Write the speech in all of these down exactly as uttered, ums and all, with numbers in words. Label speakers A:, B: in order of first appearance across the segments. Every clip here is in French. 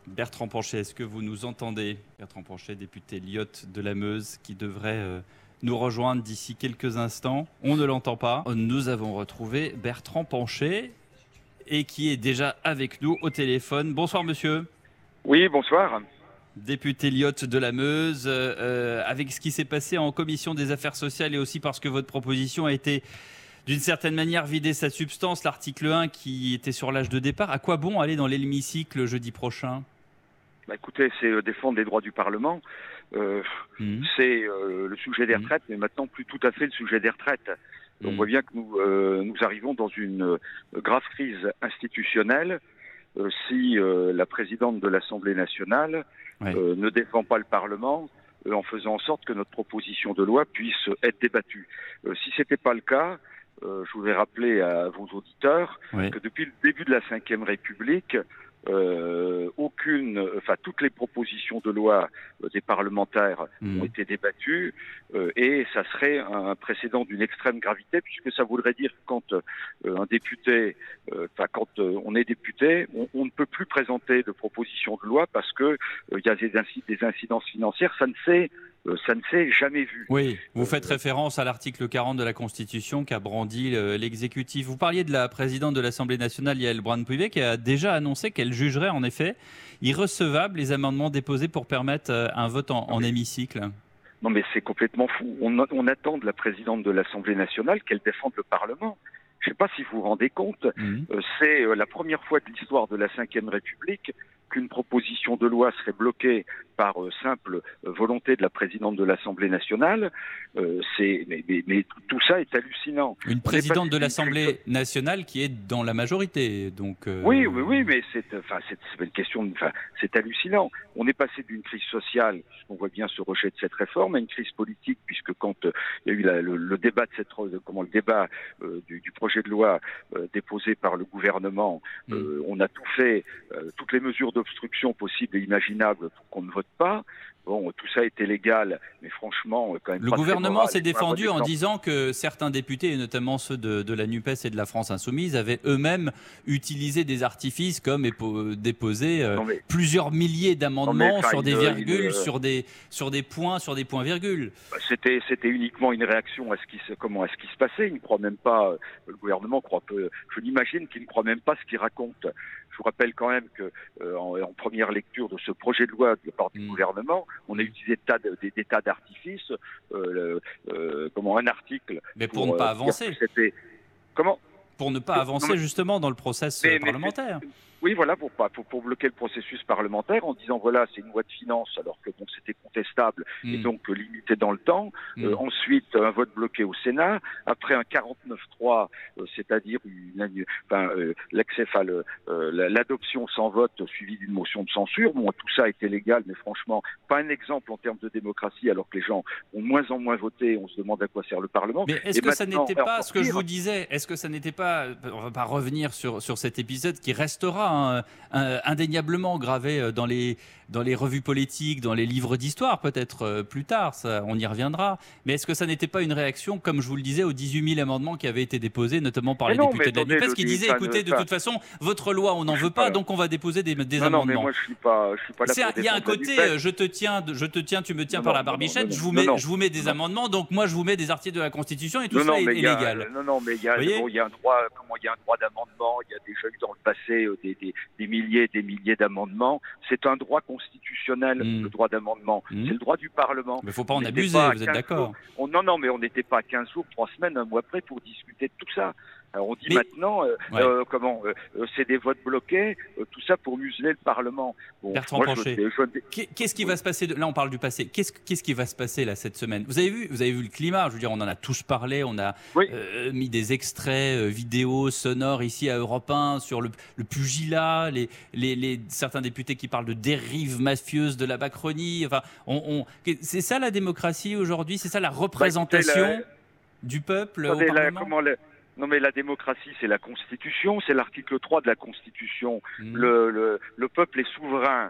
A: Bertrand Pancher, est-ce que vous nous entendez? Bertrand Pancher, député Lyotte de la Meuse, qui devrait euh, nous rejoindre d'ici quelques instants. On ne l'entend pas. Nous avons retrouvé Bertrand Pancher et qui est déjà avec nous au téléphone. Bonsoir monsieur.
B: Oui, bonsoir.
A: Député Lyotte de la Meuse, euh, avec ce qui s'est passé en commission des affaires sociales et aussi parce que votre proposition a été d'une certaine manière vider sa substance, l'article un qui était sur l'âge de départ, à quoi bon aller dans l'hémicycle jeudi prochain?
B: Bah, écoutez, c'est euh, défendre les droits du Parlement. Euh, mmh. C'est euh, le sujet des retraites, mais maintenant plus tout à fait le sujet des retraites. Mmh. On voit bien que nous, euh, nous arrivons dans une euh, grave crise institutionnelle. Euh, si euh, la présidente de l'Assemblée nationale ouais. euh, ne défend pas le Parlement euh, en faisant en sorte que notre proposition de loi puisse être débattue. Euh, si ce n'était pas le cas, euh, je voudrais rappeler à vos auditeurs ouais. que depuis le début de la cinquième République, Euh, aucune, enfin toutes les propositions de loi euh, des parlementaires mmh. ont été débattues euh, et ça serait un précédent d'une extrême gravité puisque ça voudrait dire que quand euh, un député, enfin euh, quand euh, on est député, on, on ne peut plus présenter de propositions de loi parce que il euh, y a des, inc des incidences financières, ça ne s'est Euh, ça ne s'est jamais vu.
A: Oui, vous faites référence à l'article quarante de la Constitution qu'a brandi l'exécutif. Vous parliez de la présidente de l'Assemblée nationale, Yaël Braun-Pivet, qui a déjà annoncé qu'elle jugerait en effet irrecevables les amendements déposés pour permettre un vote en, en hémicycle.
B: Non mais c'est complètement fou. On, on attend de la présidente de l'Assemblée nationale qu'elle défende le Parlement. Je ne sais pas si vous vous rendez compte, mmh. euh, c'est euh, la première fois de l'histoire de la cinquième République qu'une proposition de loi serait bloquée par euh, simple euh, volonté de la présidente de l'Assemblée nationale. Euh, c'est, mais, mais, mais tout ça est hallucinant.
A: Une On présidente de l'Assemblée nationale qui est dans la majorité, donc. Euh...
B: Oui, oui, oui, mais c'est, enfin, c'est, c'est une question, de, enfin, c'est hallucinant. On est passé d'une crise sociale, on voit bien ce rejet de cette réforme, à une crise politique, puisque quand euh, il y a eu la, le, le débat de cette, comment le débat euh, du, du projet de loi euh, déposé par le gouvernement, mmh. euh, on a tout fait, euh, toutes les mesures d'obstruction possibles et imaginables pour qu'on ne vote pas. Bon, tout ça était légal, mais franchement, quand même.
A: Le
B: pas
A: gouvernement s'est défendu en disant que certains députés, et notamment ceux de, de la NUPES et de la France Insoumise, avaient eux-mêmes utilisé des artifices comme déposer euh, mais... plusieurs milliers d'amendements sur des virgules, il... sur des sur des points, sur des points-virgules.
B: C'était c'était uniquement une réaction à ce qui se comment à ce qui se passait. Il ne croit même pas. Le gouvernement croit peu. Je l'imagine qu'il ne croit même pas ce qu'il raconte. Je vous rappelle quand même que euh, en, en première lecture de ce projet de loi de la part du mmh. gouvernement, on a utilisé des tas, de, des, des tas d'artifices, euh, euh, comment un article.
A: Mais pour, pour ne pas euh, avancer.
B: Comment
A: Pour ne pas que, avancer non, justement dans le process mais, parlementaire.
B: Mais, oui, voilà, pour, pour, pour bloquer le processus parlementaire en disant voilà, c'est une loi de finances alors que bon, c'était contestable mmh. et donc limité dans le temps. Mmh. Euh, ensuite, un vote bloqué au Sénat. Après un quarante-neuf trois, euh, c'est-à-dire une, enfin, euh, l'accès, enfin, le, euh, l'adoption sans vote suivie d'une motion de censure. Bon, tout ça était légal, mais franchement, pas un exemple en termes de démocratie alors que les gens ont de moins en moins voté. On se demande à quoi sert le Parlement.
A: Mais est-ce que ça n'était pas ce que je vous disais? Est-ce que ça n'était pas, on va pas revenir sur, sur cet épisode qui restera Hein, euh, indéniablement gravé dans les, dans les revues politiques, dans les livres d'histoire, peut-être euh, plus tard, ça, on y reviendra. Mais est-ce que ça n'était pas une réaction, comme je vous le disais, aux dix-huit mille amendements qui avaient été déposés, notamment par mais les non, députés de la NUPES, qui disaient, écoutez, de toute façon, votre loi, on n'en veut pas, donc on va déposer des, des
B: non,
A: amendements.
B: Non, mais moi, je suis pas, je suis pas là pour
A: il y a un côté, je te tiens, je te tiens, tu me tiens non, par non, la barbichette, non, non, je, vous mets, non, je vous mets des non. amendements, donc moi, je vous mets des articles de la Constitution, et tout
B: non,
A: ça
B: non,
A: est, est
B: a,
A: légal.
B: Non, non, mais il y a, bon, y a un droit, comment, il y a un droit d'amendement, il y a déjà eu dans le passé euh, des, des, des milliers et des milliers d'amendements. C'est un droit constitutionnel, mmh. le droit d'amendement. Mmh. C'est le droit du Parlement.
A: Mais il ne faut pas en abuser, vous êtes d'accord?
B: Non, non, mais on n'était pas à quinze jours, trois semaines, un mois près pour discuter de tout ça. Alors on dit mais, maintenant, euh, ouais. euh, comment, euh, c'est des votes bloqués, euh, tout ça pour museler le Parlement.
A: Bon, Bertrand Pancher, je... qu'est-ce qui va se passer de... Là, on parle du passé. Qu'est-ce, qu'est-ce qui va se passer là cette semaine? Vous avez vu, vous avez vu le climat. Je veux dire, on en a tous parlé. On a oui. euh, mis des extraits euh, vidéo, sonores ici à Europe un sur le, le pugilat, les, les, les certains députés qui parlent de dérive mafieuse de la Macronie. Enfin, on, on... c'est ça la démocratie aujourd'hui. C'est ça la représentation bah, la... du peuple
B: Attendez,
A: au Parlement.
B: La, comment le... Non mais la démocratie, c'est la Constitution, c'est l'article trois de la Constitution. Mmh. Le, le, le peuple est souverain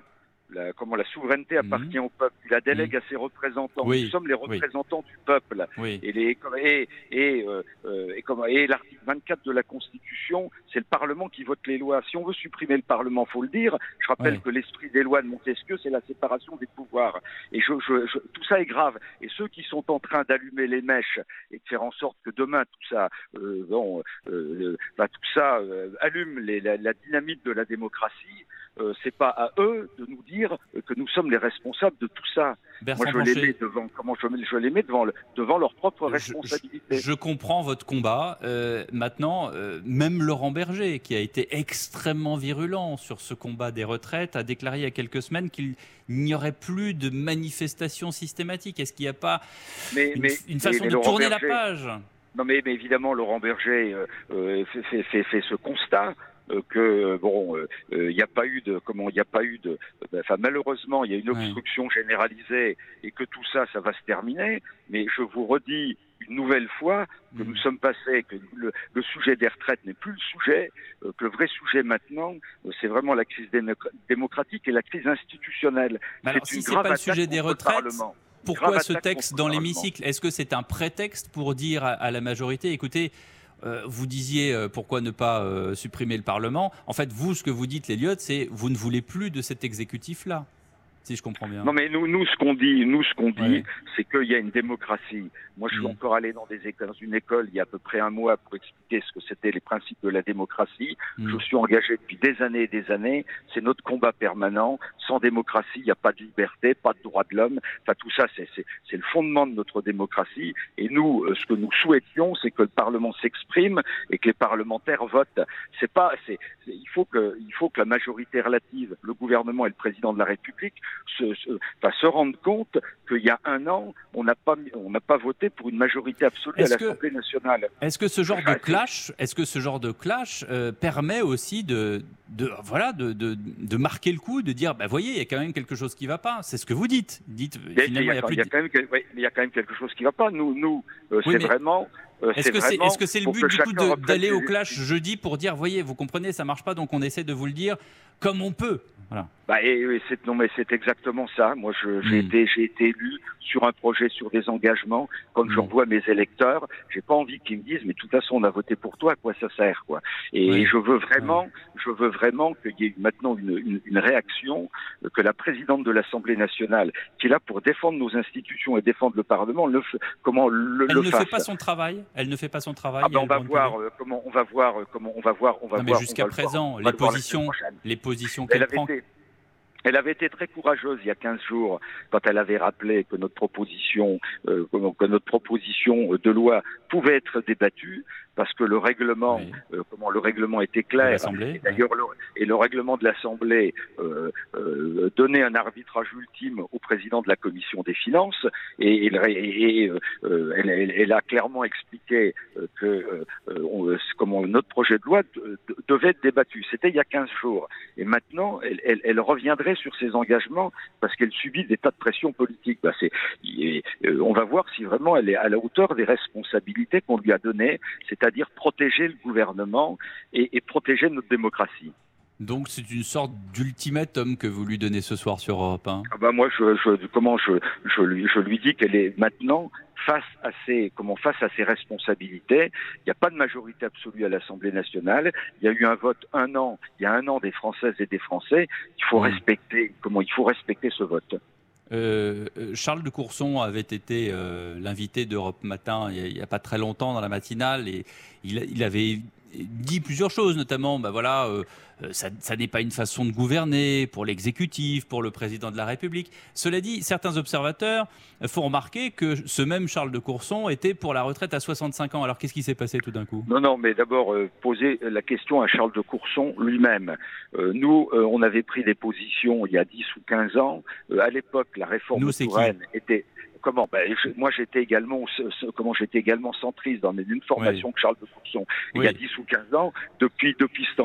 B: La, comment la souveraineté appartient mmh. au peuple, il la délègue mmh. à ses représentants. Oui. Nous sommes les représentants oui. du peuple. Oui. Et, les, et, et, euh, et, et l'article vingt-quatre de la Constitution, c'est le Parlement qui vote les lois. Si on veut supprimer le Parlement, faut le dire. Je rappelle oui. que l'esprit des lois de Montesquieu, c'est la séparation des pouvoirs. Et je, je, je, tout ça est grave. Et ceux qui sont en train d'allumer les mèches et de faire en sorte que demain tout ça, euh, bon, euh, bah, tout ça euh, allume les, la, la dynamite de la démocratie. Euh, c'est pas à eux de nous dire que nous sommes les responsables de tout ça.
A: Bertrand
B: Moi, je
A: Pancher,
B: les mets devant, comment je, je les mets devant, le, devant leurs propres responsabilités.
A: Je, je, je comprends votre combat. Euh, maintenant, euh, même Laurent Berger, qui a été extrêmement virulent sur ce combat des retraites, a déclaré il y a quelques semaines qu'il n'y aurait plus de manifestations systématiques. Est-ce qu'il n'y a pas
B: mais,
A: une,
B: mais,
A: une façon
B: mais, mais
A: de tourner
B: Berger,
A: la page?
B: Non, mais, mais évidemment, Laurent Berger euh, euh, fait, fait, fait, fait ce constat. Euh, que bon, il euh, n'y a pas eu de comment, il n'y a pas eu de, enfin malheureusement, il y a une obstruction ouais. généralisée et que tout ça, ça va se terminer. Mais je vous redis une nouvelle fois que mmh. nous sommes passés, que le, le sujet des retraites n'est plus le sujet, euh, que le vrai sujet maintenant, euh, c'est vraiment la crise démocratique et la crise institutionnelle.
A: Mais alors, si c'est pas le sujet des retraites, pourquoi ce texte dans l'hémicycle? Est-ce que c'est un prétexte pour dire à, à la majorité, écoutez? Euh, vous disiez euh, pourquoi ne pas euh, supprimer le Parlement. En fait, vous, ce que vous dites, Elliott, c'est vous ne voulez plus de cet exécutif-là, si je comprends bien.
B: Non, mais nous, nous ce qu'on dit, nous, ce qu'on dit, ouais. c'est qu'il y a une démocratie. Moi, je suis mmh. encore allé dans, des écoles, dans une école il y a à peu près un mois pour expliquer ce que c'était les principes de la démocratie. Mmh. Je suis engagé depuis des années et des années. C'est notre combat permanent. Sans démocratie, il n'y a pas de liberté, pas de droits de l'homme. Enfin, tout ça, c'est, c'est, c'est le fondement de notre démocratie. Et nous, euh, ce que nous souhaitions, c'est que le Parlement s'exprime et que les parlementaires votent. C'est pas, c'est, c'est, il faut que, il faut que la majorité relative, le gouvernement et le président de la République, se, se, enfin, se rendent compte qu'il y a un an, on n'a pas, on n'a pas voté pour une majorité absolue est-ce à l'Assemblée nationale.
A: Est-ce que ce genre enfin, de clash, est-ce que ce genre de clash euh, permet aussi de, de voilà, de, de, de marquer le coup, de dire, bah voyez, il y a quand même quelque chose qui ne va pas. C'est ce que vous dites. Dites
B: il finalement, il y a, il y a, quand même, il y a quand même quelque chose qui ne va pas. Nous, nous, euh, oui, c'est mais... vraiment. Euh,
A: est-ce, que c'est, est-ce que c'est le but du coup de, d'aller au clash jeudi pour dire, voyez, vous comprenez, ça marche pas, donc on essaie de vous le dire comme on peut. Voilà.
B: Bah, et, et c'est, non, mais c'est exactement ça. Moi, je, j'ai, mmh. été, j'ai été élu sur un projet, sur des engagements. Quand mmh. je revois mes électeurs, j'ai pas envie qu'ils me disent, mais de toute façon, on a voté pour toi, à quoi ça sert, quoi. Et oui. je veux vraiment, oui. je veux vraiment qu'il y ait maintenant une, une, une réaction, que la présidente de l'Assemblée nationale, qui est là pour défendre nos institutions et défendre le Parlement, le, comment le,
A: Elle
B: le
A: ne
B: fasse.
A: fait pas son travail. Elle ne fait pas son travail.
B: Ah ben on va voir euh, comment, on va voir euh, comment, on va voir, on va
A: non,
B: voir.
A: Mais jusqu'à présent, les positions, les positions
B: qu'elle
A: elle
B: prend.
A: Été...
B: Elle avait été très courageuse il y a quinze jours quand elle avait rappelé que notre proposition, euh, que notre proposition de loi pouvait être débattue parce que le règlement, oui. euh, comment le règlement était clair. Et d'ailleurs, ouais. le, et le règlement de l'Assemblée euh, euh, donnait un arbitrage ultime au président de la Commission des Finances et, et, et euh, elle, elle, elle a clairement expliqué euh, que euh, on, comment notre projet de loi de, de, devait être débattu. C'était il y a quinze jours. Et maintenant, elle, elle, elle reviendrait sur ses engagements parce qu'elle subit des tas de pressions politiques. Bah, c'est, et, euh, on va voir si vraiment elle est à la hauteur des responsabilités qu'on lui a données, c'est-à-dire protéger le gouvernement et, et protéger notre démocratie.
A: Donc c'est une sorte d'ultimatum que vous lui donnez ce soir sur Europe un.
B: Ah bah moi, je, je, comment je, je, lui, je lui dis qu'elle est maintenant face à ses, comment, face à ses responsabilités. Il n'y a pas de majorité absolue à l'Assemblée nationale. Il y a eu un vote un an, il y a un an des Françaises et des Français. Il faut mmh. respecter, comment, il faut respecter ce vote.
A: Euh, Charles de Courson avait été euh, l'invité d'Europe Matin il n'y a, a pas très longtemps dans la matinale et il, il avait dit plusieurs choses, notamment bah voilà, euh, ça, ça n'est pas une façon de gouverner pour l'exécutif, pour le président de la République. Cela dit, certains observateurs font remarquer que ce même Charles de Courson était pour la retraite à soixante-cinq ans. Alors qu'est-ce qui s'est passé tout d'un coup ?
B: Non, non, mais d'abord euh, poser la question à Charles de Courson lui-même. Euh, nous, euh, on avait pris des positions il y a dix ou quinze ans. Euh, à l'époque, la réforme
A: nous,
B: Touraine était... Comment ben, je, moi j'étais également comment j'étais également centriste dans une formation oui. que Charles de Courson oui. il y a dix ou quinze ans. Depuis depuis ce temps-là,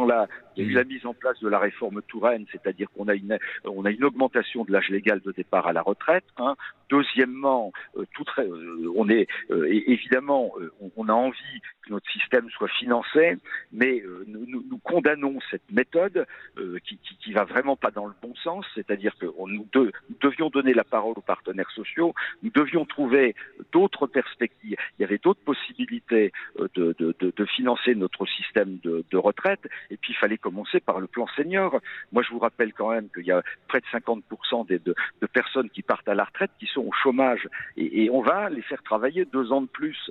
B: Il y a eu la mise en place de la réforme Touraine, c'est-à-dire qu'on a une, on a une augmentation de l'âge légal de départ à la retraite. Hein. Deuxièmement, euh, tout, euh, on est euh, évidemment, euh, on, on a envie que notre système soit financé, mais euh, nous, nous, nous condamnons cette méthode euh, qui, qui, qui va vraiment pas dans le bon sens. C'est-à-dire que on, nous, de, nous devions donner la parole aux partenaires sociaux, nous devions trouver d'autres perspectives. Il y avait d'autres possibilités euh, de, de, de, de financer notre système de, de retraite, et puis il fallait commencer par le plan senior. Moi, je vous rappelle quand même qu'il y a près de cinquante pour cent des, de, de personnes qui partent à la retraite qui sont au chômage, et, et on va les faire travailler deux ans de plus.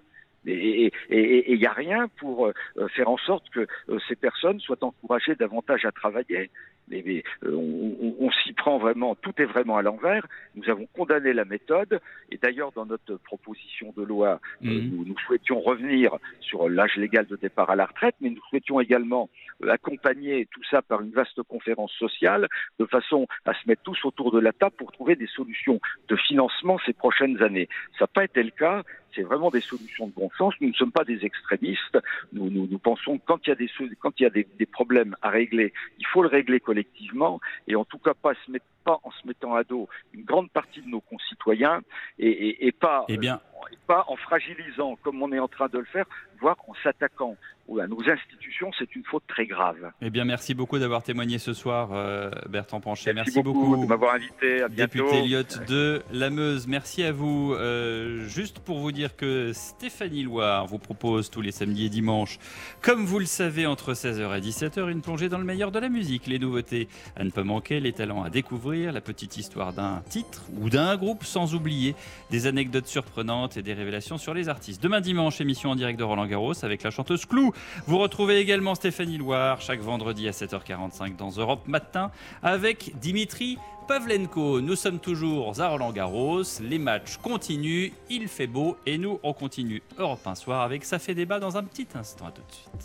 B: Et il n'y a rien pour euh, faire en sorte que euh, ces personnes soient encouragées davantage à travailler. Mais, mais euh, on, on, on s'y prend vraiment, tout est vraiment à l'envers. Nous avons condamné la méthode, et d'ailleurs dans notre proposition de loi, mmh. euh, nous, nous souhaitions revenir sur l'âge légal de départ à la retraite, mais nous souhaitions également euh, accompagner tout ça par une vaste conférence sociale, de façon à se mettre tous autour de la table pour trouver des solutions de financement ces prochaines années. Ça n'a pas été le cas. C'est vraiment des solutions de bon sens. Nous ne sommes pas des extrémistes. Nous, nous, nous pensons que quand il y a, des, quand il y a des, des problèmes à régler, il faut le régler collectivement, et en tout cas pas, se mettre, pas en se mettant à dos une grande partie de nos concitoyens, et, et, et, pas,
A: eh bien...
B: euh, et pas en fragilisant, comme on est en train de le faire, voire en s'attaquant à nos institutions. C'est une faute très grave.
A: Eh bien, merci beaucoup d'avoir témoigné ce soir, euh, Bertrand Pancher.
B: Merci,
A: merci
B: beaucoup, beaucoup de m'avoir invité. À bientôt.
A: Député Lyotte de la Meuse. Merci à vous. Euh, juste pour vous dire que Stéphanie Loire vous propose tous les samedis et dimanches, comme vous le savez, entre seize heures et dix-sept heures, une plongée dans le meilleur de la musique. Les nouveautés à ne pas manquer, les talents à découvrir, la petite histoire d'un titre ou d'un groupe, sans oublier des anecdotes surprenantes et des révélations sur les artistes. Demain dimanche, émission en direct de Roland-Garros avec la chanteuse Clou. Vous retrouvez également Stéphanie Loire chaque vendredi à sept heures quarante-cinq dans Europe Matin avec Dimitri Pavlenko. Nous sommes toujours à Roland-Garros, les matchs continuent, il fait beau et nous on continue Europe un soir avec Ça fait débat dans un petit instant. À tout de suite.